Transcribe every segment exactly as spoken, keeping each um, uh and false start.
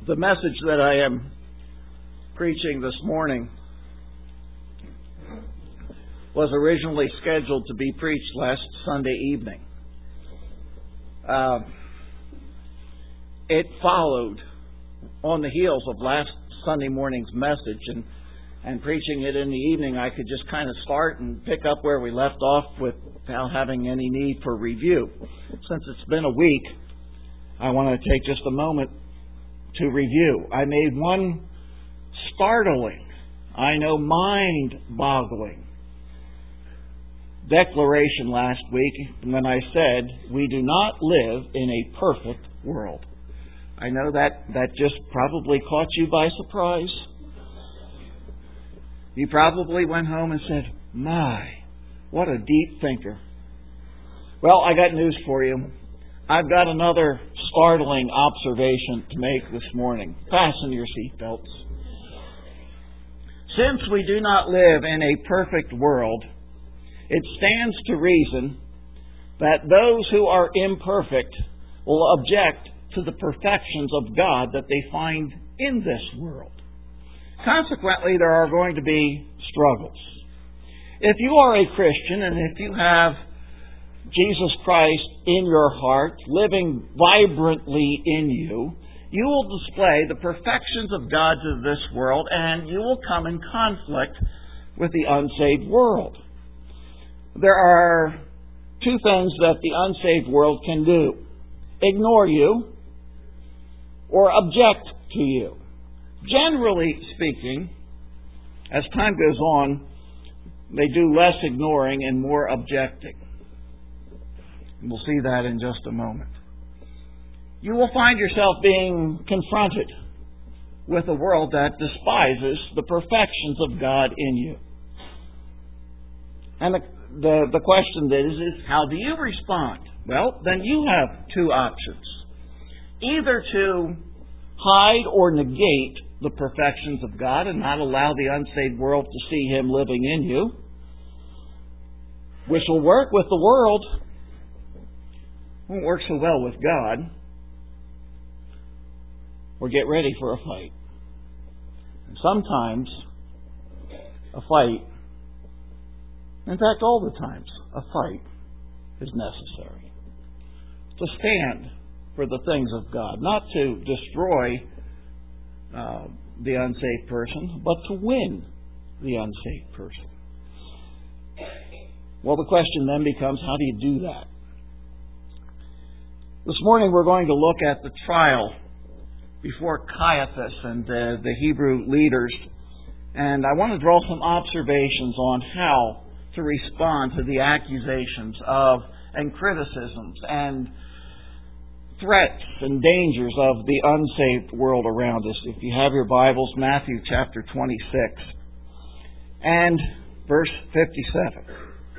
The message that I am preaching this morning was originally scheduled to be preached last Sunday evening. Uh, it followed on the heels of last Sunday morning's message, and, and preaching it in the evening, I could just kind of start and pick up where we left off without having any need for review. Since it's been a week, I want to take just a moment to review. I made one startling, I know mind-boggling declaration last week when I said, we do not live in a perfect world. I know that that just probably caught you by surprise. You probably went home and said, my, what a deep thinker. Well, I got news for you. I've got another startling observation to make this morning. Fasten your seatbelts. Since we do not live in a perfect world, it stands to reason that those who are imperfect will object to the perfections of God that they find in this world. Consequently, there are going to be struggles. If you are a Christian and if you have Jesus Christ in your heart, living vibrantly in you, you will display the perfections of God to this world, and you will come in conflict with the unsaved world. There are two things that the unsaved world can do: ignore you or object to you. Generally speaking, as time goes on, they do less ignoring and more objecting. We'll see that in just a moment. You will find yourself being confronted with a world that despises the perfections of God in you. And the, the, the question is, is, how do you respond? Well, then you have two options. Either to hide or negate the perfections of God and not allow the unsaved world to see Him living in you, which will work with the world, won't work so well with God, or get ready for a fight. And sometimes a fight, in fact all the times, a fight is necessary. To stand for the things of God, not to destroy uh, the unsaved person, but to win the unsaved person. Well, the question then becomes, how do you do that? This morning we're going to look at the trial before Caiaphas and uh, the Hebrew leaders. And I want to draw some observations on how to respond to the accusations of and criticisms and threats and dangers of the unsaved world around us. If you have your Bibles, Matthew chapter twenty-six and verse fifty-seven.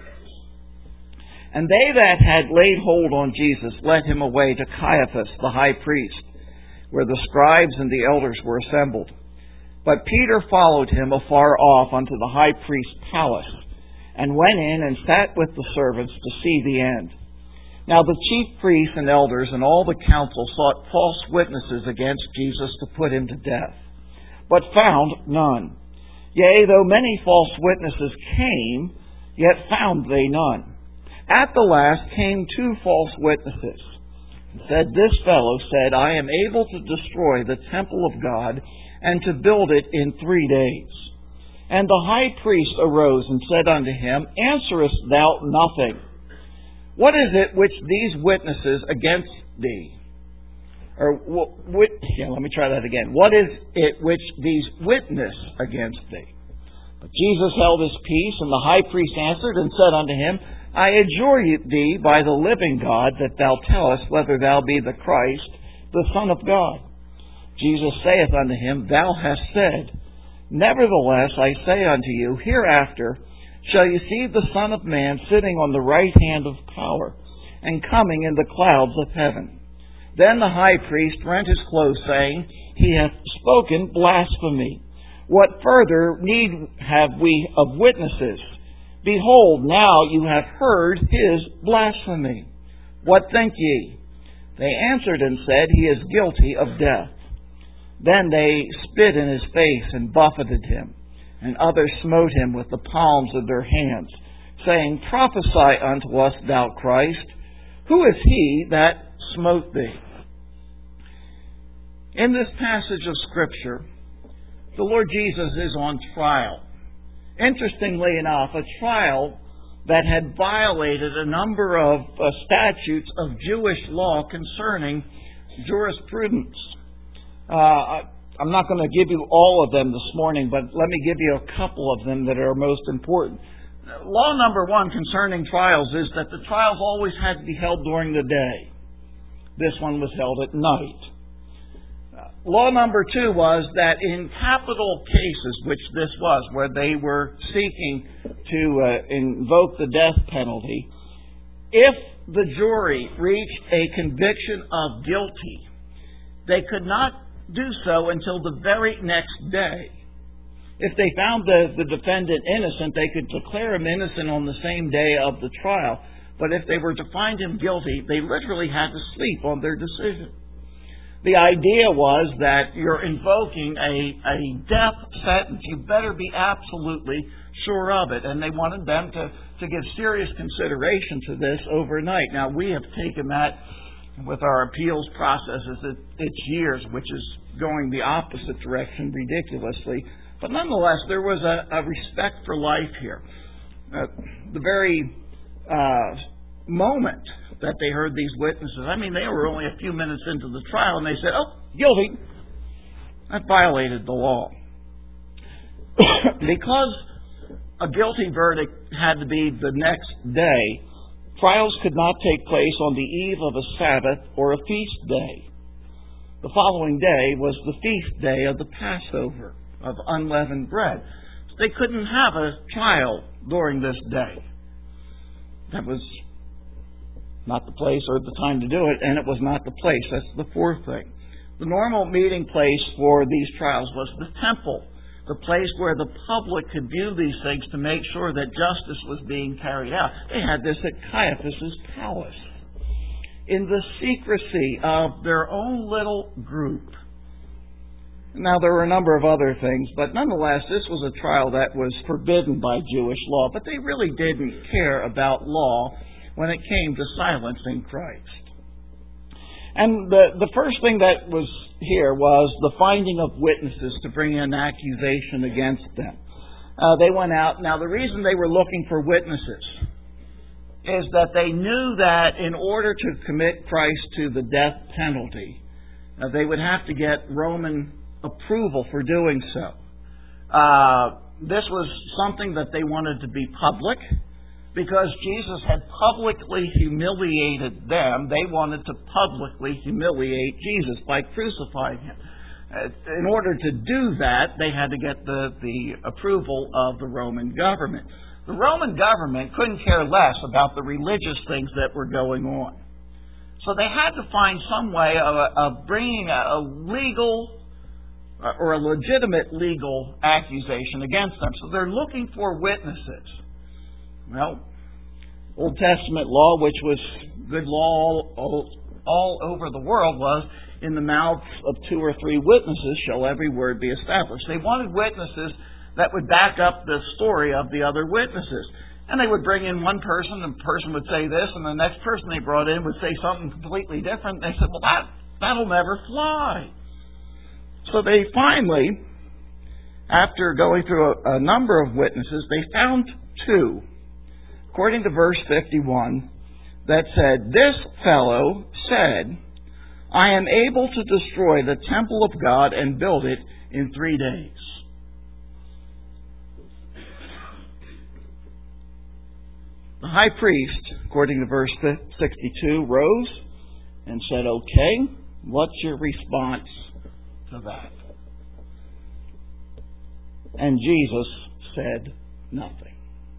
And they that had laid hold on Jesus led Him away to Caiaphas the high priest, where the scribes and the elders were assembled. But Peter followed him afar off unto the high priest's palace, and went in and sat with the servants to see the end. Now the chief priests and elders and all the council sought false witnesses against Jesus to put Him to death, but found none. Yea, though many false witnesses came, yet found they none. At the last came two false witnesses, and said, This fellow said, I am able to destroy the temple of God, and to build it in three days. And the high priest arose and said unto him, Answerest thou nothing? What is it which these witnesses against thee? Or, what, yeah, let me try that again. What is it which these witness against thee? But Jesus held His peace, and the high priest answered and said unto him, I adjure thee by the living God that thou tellest whether thou be the Christ, the Son of God. Jesus saith unto him, Thou hast said. Nevertheless, I say unto you, hereafter shall you see the Son of Man sitting on the right hand of power, and coming in the clouds of heaven. Then the high priest rent his clothes, saying, He hath spoken blasphemy. What further need have we of witnesses? Behold, now you have heard his blasphemy. What think ye? They answered and said, He is guilty of death. Then they spit in his face and buffeted him, and others smote him with the palms of their hands, saying, Prophesy unto us, thou Christ. Who is he that smote thee? In this passage of Scripture, the Lord Jesus is on trial. Interestingly enough, a trial that had violated a number of uh, statutes of Jewish law concerning jurisprudence. Uh, I'm not going to give you all of them this morning, but let me give you a couple of them that are most important. Law number one concerning trials is that the trials always had to be held during the day. This one was held at night. Law number two was that in capital cases, which this was, where they were seeking to uh, invoke the death penalty, if the jury reached a conviction of guilty, they could not do so until the very next day. If they found the, the defendant innocent, they could declare him innocent on the same day of the trial. But if they were to find him guilty, they literally had to sleep on their decision. The idea was that you're invoking a, a death sentence. You better be absolutely sure of it. And they wanted them to, to give serious consideration to this overnight. Now, we have taken that with our appeals processes. It, it's years, which is going the opposite direction ridiculously. But nonetheless, there was a, a respect for life here. Uh, the very uh, moment that they heard these witnesses, I mean, they were only a few minutes into the trial, and they said, oh, guilty. That violated the law. Because a guilty verdict had to be the next day, trials could not take place on the eve of a Sabbath or a feast day. The following day was the feast day of the Passover of unleavened bread. So they couldn't have a trial during this day. That was not the place or the time to do it, and it was not the place. That's the fourth thing. The normal meeting place for these trials was the temple, the place where the public could view these things to make sure that justice was being carried out. They had this at Caiaphas' palace, in the secrecy of their own little group. Now, there were a number of other things, but nonetheless, this was a trial that was forbidden by Jewish law, but they really didn't care about law when it came to silencing Christ. And the, the first thing that was here was the finding of witnesses to bring an accusation against them. Uh, they went out. Now, the reason they were looking for witnesses is that they knew that in order to commit Christ to the death penalty, uh, they would have to get Roman approval for doing so. Uh, this was something that they wanted to be public. Because Jesus had publicly humiliated them, they wanted to publicly humiliate Jesus by crucifying him. In order to do that, they had to get the, the approval of the Roman government. The Roman government couldn't care less about the religious things that were going on. So they had to find some way of, of bringing a, a legal or a legitimate legal accusation against them. So they're looking for witnesses. Well, Old Testament law, which was good law all, all over the world, was in the mouths of two or three witnesses shall every word be established. They wanted witnesses that would back up the story of the other witnesses. And they would bring in one person, and the person would say this, and the next person they brought in would say something completely different. They said, well, that, that'll never fly. So they finally, after going through a, a number of witnesses, they found two. According to verse fifty-one, that said, This fellow said, I am able to destroy the temple of God and build it in three days. The high priest, according to verse sixty-two, rose and said, Okay, what's your response to that? And Jesus said nothing.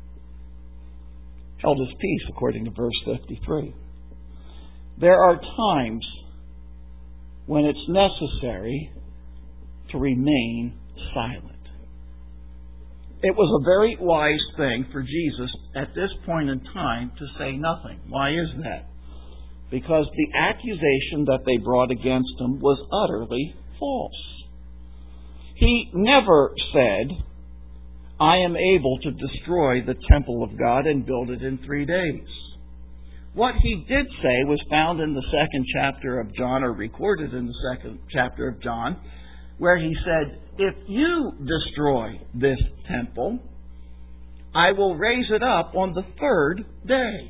Held his peace, according to verse fifty-three. There are times when it's necessary to remain silent. It was a very wise thing for Jesus at this point in time to say nothing. Why is that? Because the accusation that they brought against him was utterly false. He never said, I am able to destroy the temple of God and build it in three days. What he did say was found in the second chapter of John, or recorded in the second chapter of John, where he said, if you destroy this temple, I will raise it up on the third day.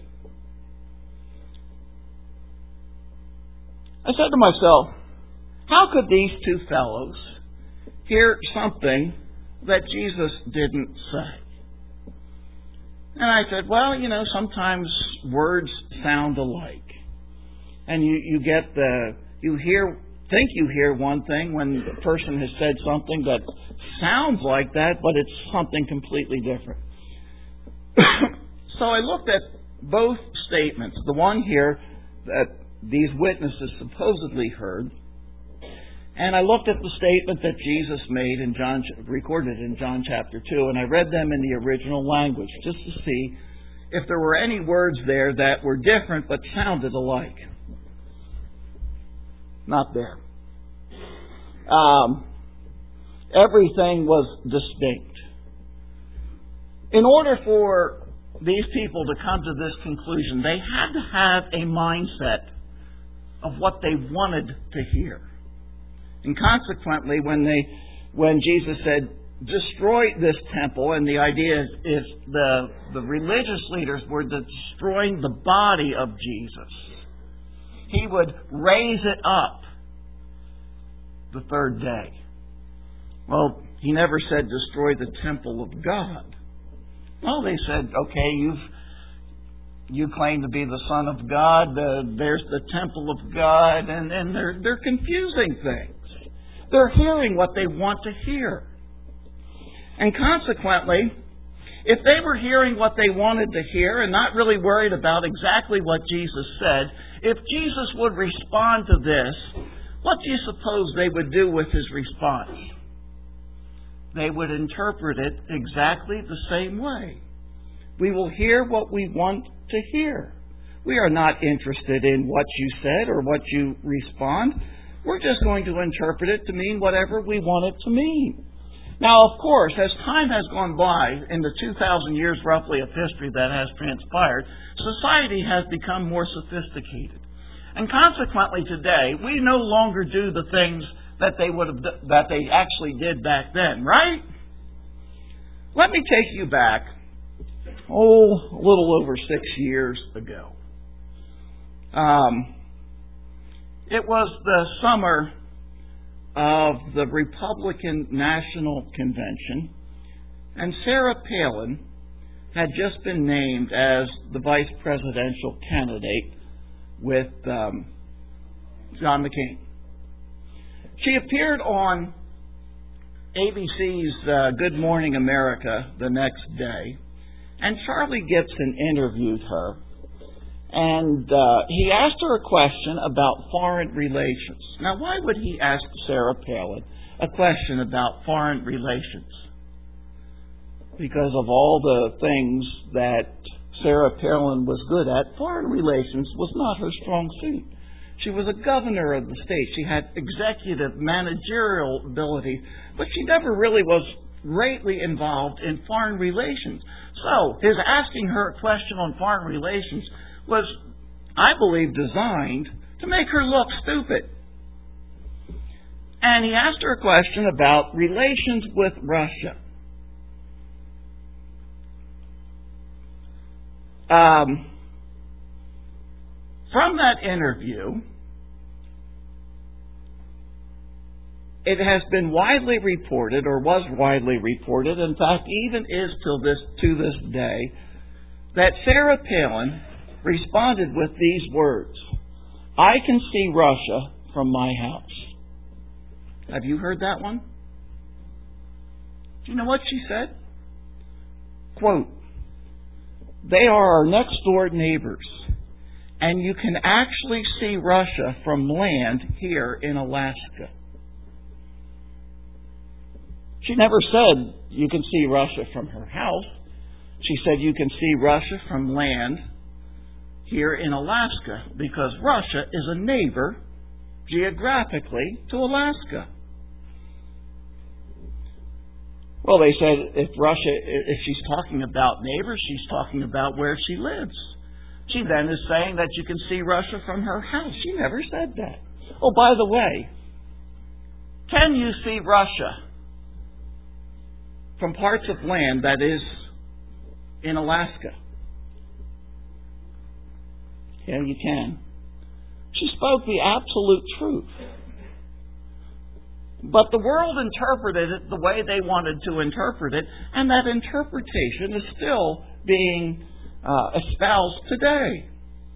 I said to myself, how could these two fellows hear something that Jesus didn't say? And I said, well, you know, sometimes words sound alike. And you, you get the, you hear, think you hear one thing when the person has said something that sounds like that, but it's something completely different. So I looked at both statements. The one here that these witnesses supposedly heard, and I looked at the statement that Jesus made in John, recorded in John chapter two, and I read them in the original language just to see if there were any words there that were different but sounded alike. Not there. Um, everything was distinct. In order for these people to come to this conclusion, they had to have a mindset of what they wanted to hear. And consequently, when they, when Jesus said, destroy this temple, and the idea is, is the, the religious leaders were destroying the body of Jesus. He would raise it up the third day. Well, he never said destroy the temple of God. Well, they said, okay, you've you claim to be the Son of God. Uh, there's the temple of God, and, and they're they're confusing things. They're hearing what they want to hear, and consequently, if they were hearing what they wanted to hear and not really worried about exactly what Jesus said, if Jesus would respond to this, what do you suppose they would do with his response? They would interpret it exactly the same way. We will hear what we want to hear. We are not interested in what you said or what you respond. We're just going to interpret it to mean whatever we want it to mean. Now, of course, as time has gone by, in the two thousand years roughly of history that has transpired, society has become more sophisticated. And consequently today, we no longer do the things that they would have that they actually did back then, right? Let me take you back, oh, a little over six years ago. Um, it was the summer of the Republican National Convention, and Sarah Palin had just been named as the vice presidential candidate with um, John McCain. She appeared on A B C's uh, Good Morning America the next day, and Charlie Gibson interviewed her, and uh, he asked her a question about foreign relations. Now, why would he ask Sarah Palin a question about foreign relations? Because of all the things that Sarah Palin was good at, foreign relations was not her strong suit. She was a governor of the state. She had executive, managerial ability, but she never really was greatly involved in foreign relations. So, his asking her a question on foreign relations was, I believe, designed to make her look stupid. And he asked her a question about relations with Russia. Um, from that interview, it has been widely reported, or was widely reported, in fact, even is till this to this day, that Sarah Palin responded with these words: I can see Russia from my house. Have you heard that one? Do you know what she said? Quote, they are our next door neighbors, and you can actually see Russia from land here in Alaska. She never said you can see Russia from her house. She said you can see Russia from land here in Alaska, because Russia is a neighbor geographically to Alaska. Well, they said if Russia, if she's talking about neighbors, she's talking about where she lives. She then is saying that you can see Russia from her house. She never said that. Oh, by the way, can you see Russia from parts of land that is in Alaska? Yeah, you can. She spoke the absolute truth. But the world interpreted it the way they wanted to interpret it, and that interpretation is still being uh, espoused today.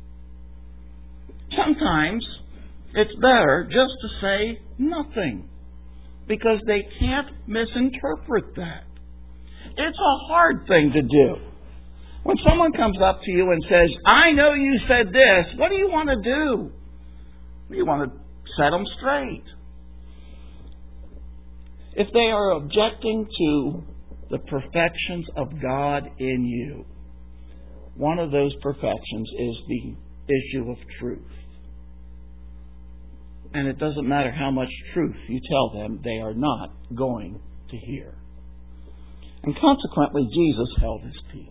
Sometimes it's better just to say nothing, because they can't misinterpret that. It's a hard thing to do. When someone comes up to you and says, I know you said this, what do you want to do? You want to set them straight. If they are objecting to the perfections of God in you, one of those perfections is the issue of truth. And it doesn't matter how much truth you tell them, they are not going to hear. And consequently, Jesus held his peace.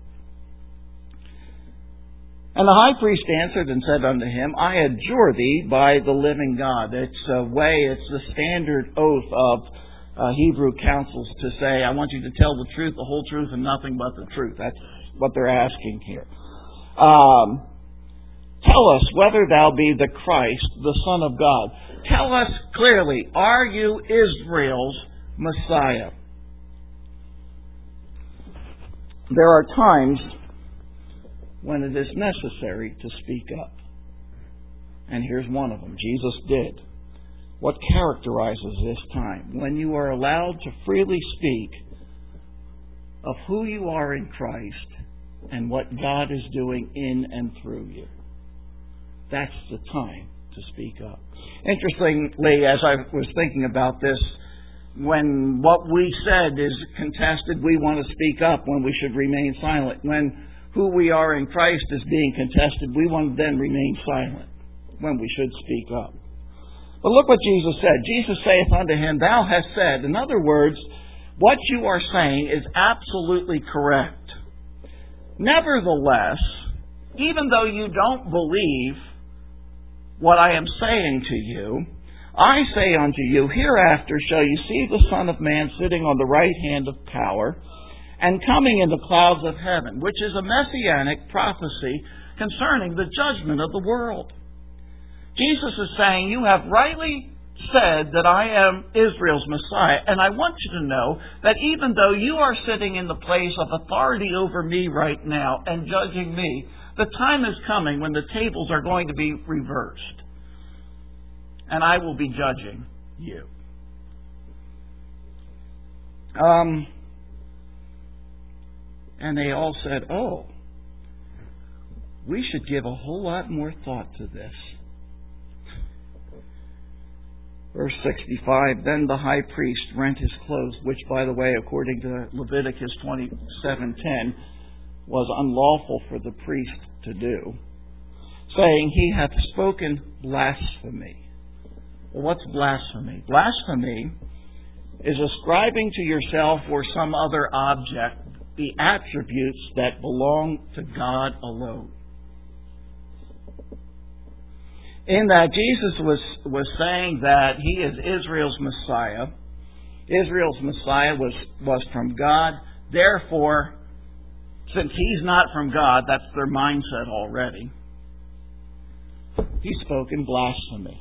And the high priest answered and said unto him, I adjure thee by the living God. It's a way, it's the standard oath of uh, Hebrew councils to say, I want you to tell the truth, the whole truth, and nothing but the truth. That's what they're asking here. Um, tell us whether thou be the Christ, the Son of God. Tell us clearly, are you Israel's Messiah? There are times when it is necessary to speak up. And here's one of them. Jesus did. What characterizes this time? When you are allowed to freely speak of who you are in Christ and what God is doing in and through you. That's the time to speak up. Interestingly, as I was thinking about this, when what we said is contested, we want to speak up when we should remain silent. When who we are in Christ is being contested, we want to then remain silent when we should speak up. But look what Jesus said. Jesus saith unto him, Thou hast said. In other words, what you are saying is absolutely correct. Nevertheless, even though you don't believe what I am saying to you, I say unto you, hereafter shall you see the Son of Man sitting on the right hand of power, and coming in the clouds of heaven, which is a messianic prophecy concerning the judgment of the world. Jesus is saying, you have rightly said that I am Israel's Messiah, and I want you to know that even though you are sitting in the place of authority over me right now and judging me, the time is coming when the tables are going to be reversed, and I will be judging you. Um... And they all said, oh, we should give a whole lot more thought to this. Verse sixty-five, Then the high priest rent his clothes, which, by the way, according to Leviticus twenty-seven ten, was unlawful for the priest to do, saying, He hath spoken blasphemy. Well, what's blasphemy? Blasphemy is ascribing to yourself or some other object the attributes that belong to God alone. In that Jesus was, was saying that He is Israel's Messiah. Israel's Messiah was, was from God. Therefore, since He's not from God, that's their mindset already, He's spoken blasphemy.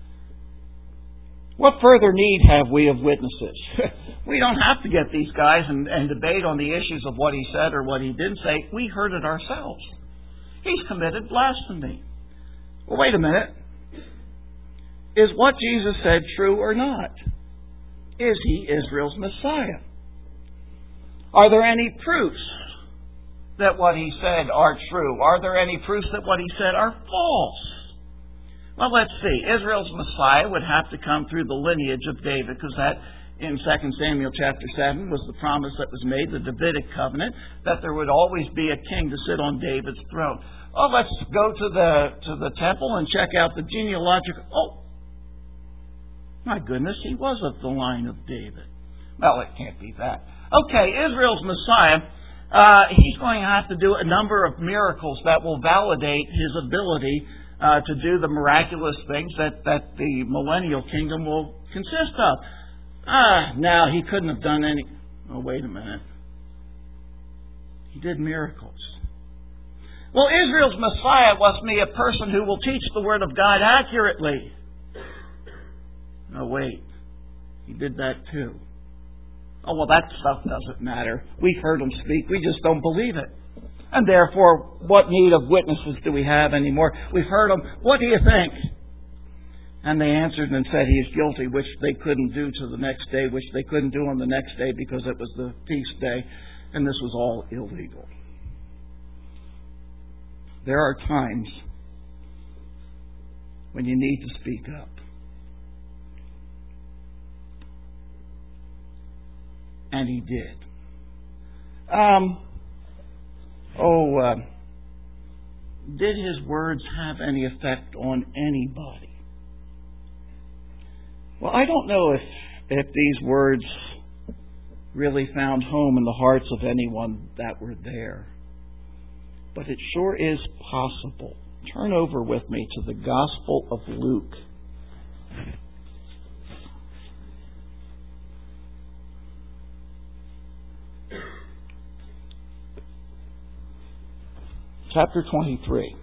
What further need have we of witnesses? We don't have to get these guys and, and debate on the issues of what he said or what he didn't say. We heard it ourselves. He's committed blasphemy. Well, wait a minute. Is what Jesus said true or not? Is He Israel's Messiah? Are there any proofs that what He said are true? Are there any proofs that what He said are false? Well, let's see. Israel's Messiah would have to come through the lineage of David, because that, in Second Samuel chapter seven, was the promise that was made, the Davidic covenant, that there would always be a king to sit on David's throne. Oh, let's go to the to the temple and check out the genealogical... Oh, my goodness, he was of the line of David. Well, it can't be that. Okay, Israel's Messiah, uh, he's going to have to do a number of miracles that will validate his ability uh, to do the miraculous things that, that the millennial kingdom will consist of. Ah, now he couldn't have done any... Oh, wait a minute. He did miracles. Well, Israel's Messiah must be a person who will teach the Word of God accurately. Oh, wait. He did that too. Oh, well, that stuff doesn't matter. We've heard him speak. We just don't believe it. And therefore, what need of witnesses do we have anymore? We've heard him. What do you think? And they answered and said he is guilty, which they couldn't do to the next day, which they couldn't do on the next day because it was the feast day, and this was all illegal. There are times when you need to speak up. And he did. Um, oh, uh, did his words have any effect on anybody? Well, I don't know if, if these words really found home in the hearts of anyone that were there. But it sure is possible. Turn over with me to the Gospel of Luke. Chapter twenty-three.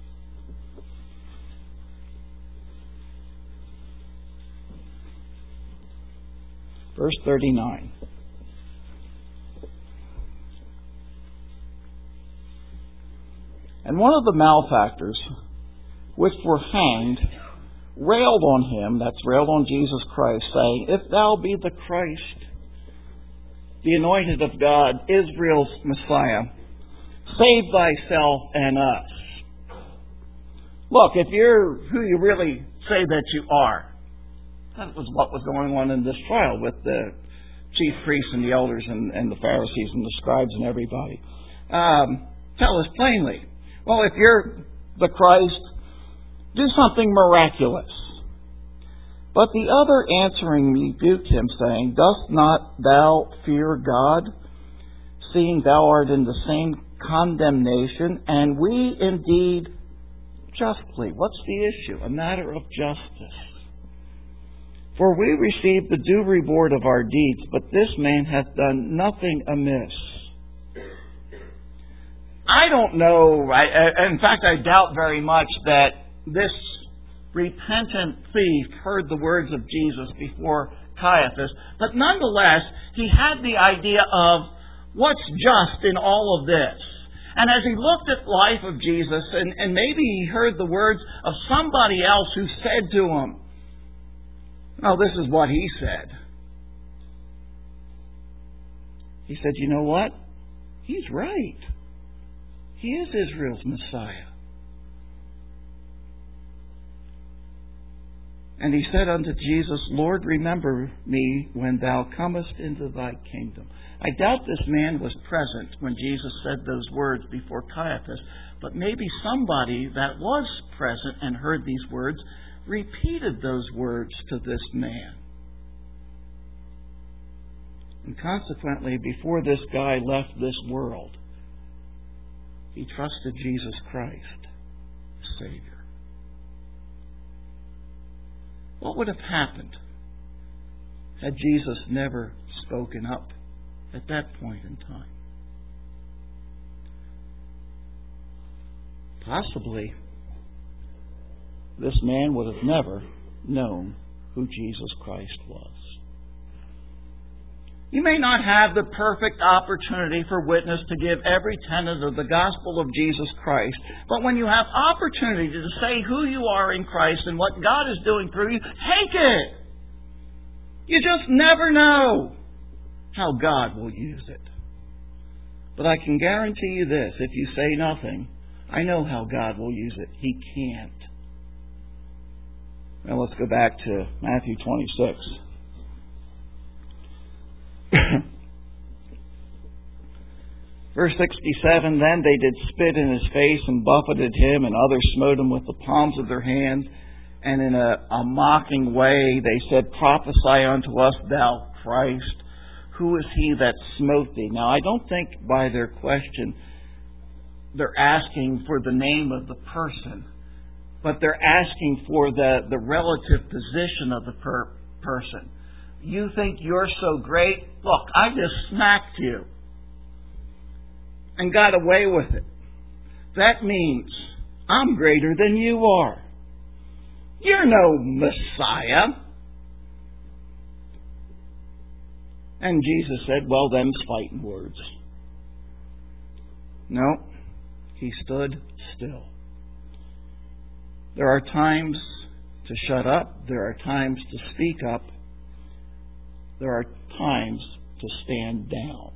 Verse thirty-nine. And one of the malefactors, which were hanged, railed on him, that's railed on Jesus Christ, saying, If thou be the Christ, the anointed of God, Israel's Messiah, save thyself and us. Look, if you're who you really say that you are, that was what was going on in this trial with the chief priests and the elders and, and the Pharisees and the scribes and everybody. Um, tell us plainly. Well, if you're the Christ, do something miraculous. But the other answering rebuked him, saying, Dost not thou fear God, seeing thou art in the same condemnation, and we indeed justly? What's the issue? A matter of justice. For we receive the due reward of our deeds, but this man hath done nothing amiss. I don't know, I, in fact, I doubt very much that this repentant thief heard the words of Jesus before Caiaphas, but nonetheless, he had the idea of what's just in all of this. And as he looked at the life of Jesus, and, and maybe he heard the words of somebody else who said to him, oh, this is what he said. He said, you know what? He's right. He is Israel's Messiah. And he said unto Jesus, Lord, remember me when thou comest into thy kingdom. I doubt this man was present when Jesus said those words before Caiaphas, but maybe somebody that was present and heard these words repeated those words to this man. And consequently, before this guy left this world, he trusted Jesus Christ, the Savior. What would have happened had Jesus never spoken up at that point in time? Possibly, this man would have never known who Jesus Christ was. You may not have the perfect opportunity for witness to give every tenet of the gospel of Jesus Christ, but when you have opportunity to say who you are in Christ and what God is doing through you, take it. You just never know how God will use it. But I can guarantee you this, if you say nothing, I know how God will use it. He can't. Now let's go back to Matthew twenty-six. Verse sixty-seven, Then they did spit in his face and buffeted him, and others smote him with the palms of their hands. And in a, a mocking way they said, Prophesy unto us, thou Christ. who is he that smote thee? Now, I don't think by their question they're asking for the name of the person, but they're asking for the, the relative position of the per- person. You think you're so great? Look, I just smacked you and got away with it. That means I'm greater than you are. You're no Messiah. And Jesus said, well, them's fighting words. No, he stood still. There are times to shut up. There are times to speak up. There are times to stand down.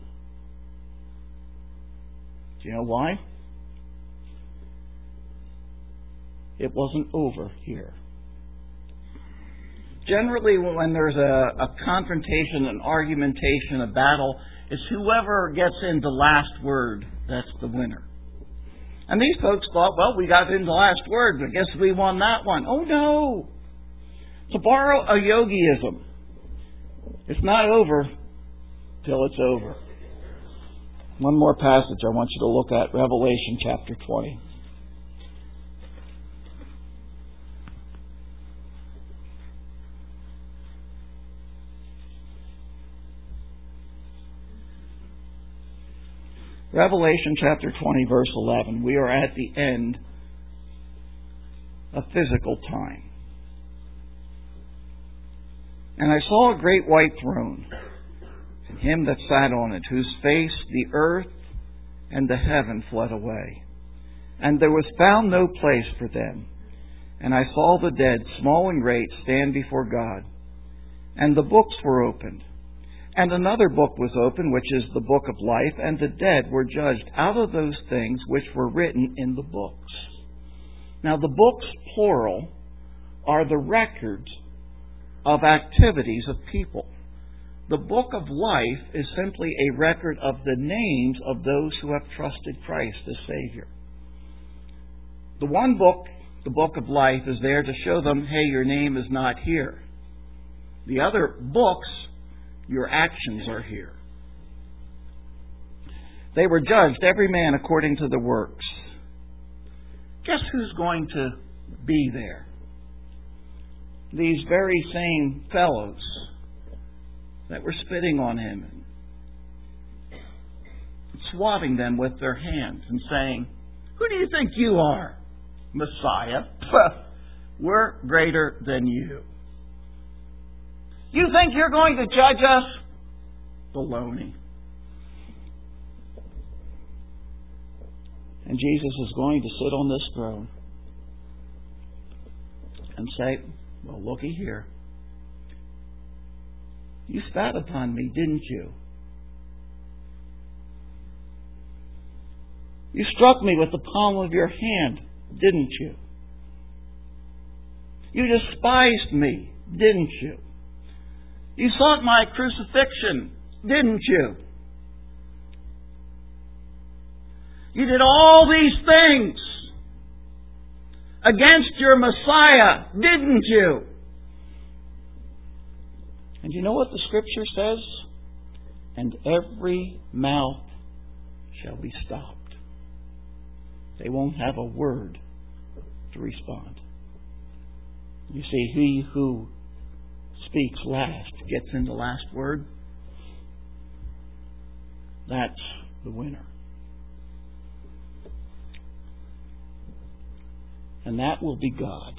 Do you know why? It wasn't over here. Generally, when there's a, a confrontation, an argumentation, a battle, it's whoever gets in the last word that's the winner. And these folks thought, well, we got in the last word, but I guess we won that one. Oh, no. To borrow a yogiism, it's not over till it's over. One more passage I want you to look at, Revelation chapter twenty. Revelation chapter twenty, verse eleven. We are at the end of physical time. And I saw a great white throne, and him that sat on it, whose face the earth and the heaven fled away. And there was found no place for them. And I saw the dead, small and great, stand before God. And the books were opened. And another book was opened, which is the book of life, and the dead were judged out of those things which were written in the books. Now, the books, plural, are the records of activities of people. The book of life is simply a record of the names of those who have trusted Christ as Savior. The one book, the book of life, is there to show them, hey, your name is not here. The other books, your actions are here. They were judged, every man according to the works. Guess who's going to be there? These very same fellows that were spitting on him and swatting them with their hands and saying, who do you think you are, Messiah? We're greater than you. You think you're going to judge us? Baloney. And Jesus is going to sit on this throne and say, well, looky here. You spat upon me, didn't you? You struck me with the palm of your hand, didn't you? You despised me, didn't you? You sought my crucifixion, didn't you? You did all these things against your Messiah, didn't you? And you know what the Scripture says? And every mouth shall be stopped. They won't have a word to respond. You see, he who speaks last gets in the last word. That's the winner. And that will be God.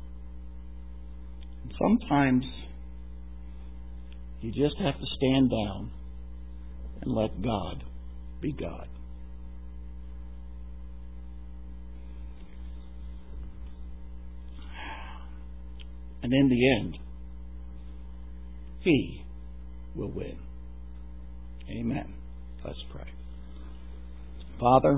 And sometimes you just have to stand down and let God be God. And in the end, He will win. Amen. Let's pray. Father,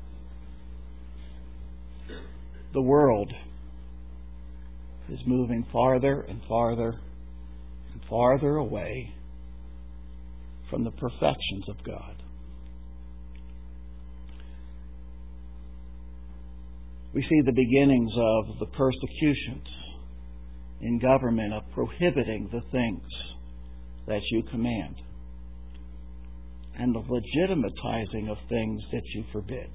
the world is moving farther and farther and farther away from the perfections of God. We see the beginnings of the persecutions in government of prohibiting the things that you command. and the legitimatizing of things that you forbid.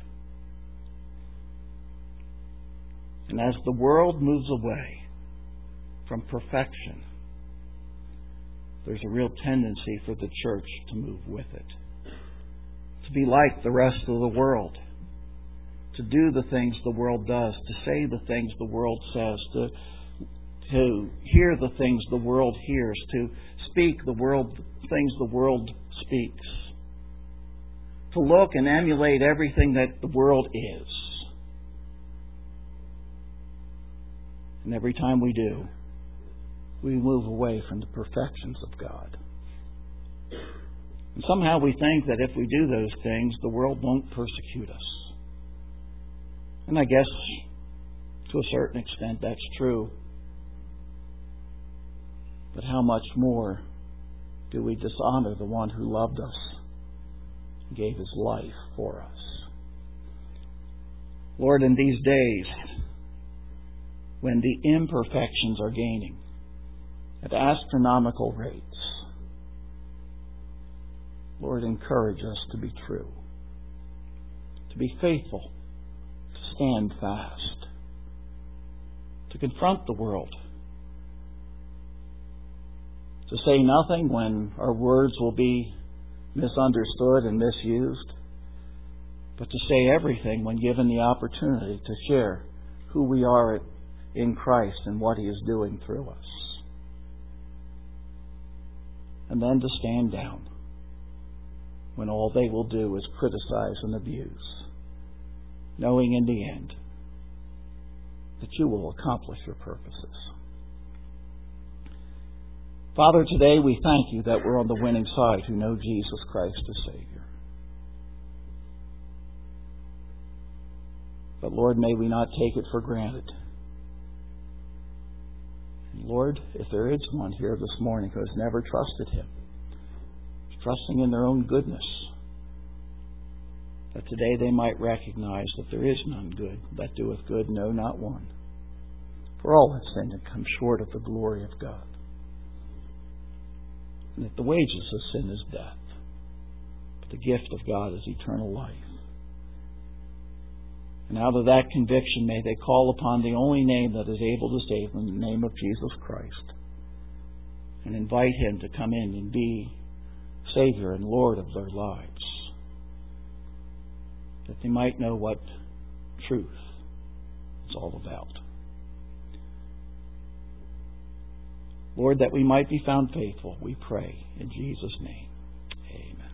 And as the world moves away from perfection, there's a real tendency for the church to move with it. To be like the rest of the world. To do the things the world does. To say the things the world says. To, to hear the things the world hears. To speak the world things the world speaks. To look and emulate everything that the world is. And every time we do, we move away from the perfections of God. And somehow we think that if we do those things, the world won't persecute us. And I guess to a certain extent that's true. But how much more do we dishonor the one who loved us and gave His life for us? Lord, in these days, when the imperfections are gaining at astronomical rates, Lord, encourage us to be true, to be faithful, to stand fast, to confront the world, to say nothing when our words will be misunderstood and misused, but to say everything when given the opportunity to share who we are in Christ and what He is doing through us. And then to stand down when all they will do is criticize and abuse, knowing in the end that You will accomplish Your purposes. Father, today we thank You that we're on the winning side who know Jesus Christ as Savior. But Lord, may we not take it for granted. Lord, if there is one here this morning who has never trusted Him, trusting in their own goodness, that today they might recognize that there is none good that doeth good, no, not one. For all have sinned and come short of the glory of God. And that the wages of sin is death, but the gift of God is eternal life. And out of that conviction may they call upon the only name that is able to save them, the name of Jesus Christ, and invite Him to come in and be Savior and Lord of their lives, that they might know what truth is all about. Lord, that we might be found faithful, we pray in Jesus' name. Amen.